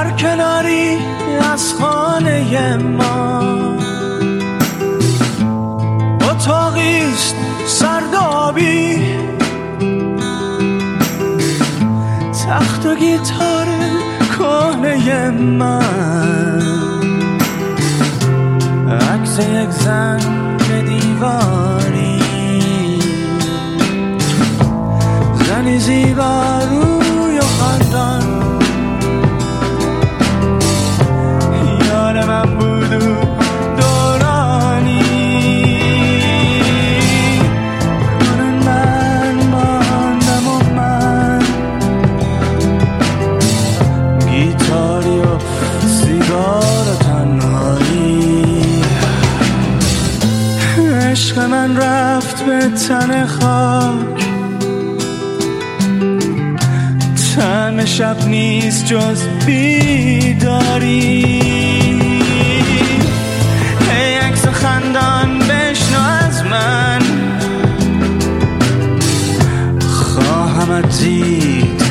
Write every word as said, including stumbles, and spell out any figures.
برکناری از خانه ما، اتاقیست سردابی، تخت و گیتار کهنه من، عکس یک زن به دیواری، زنی زیبا روی خندان، یار من بود و دورانی، کنون من ماندم و من گیتاری و سیگار و تنهایی، عشق من رفت به تن خاک، تن شب نیست جز بیداری، هی عکس خندان بشنو از من، خواهمت دید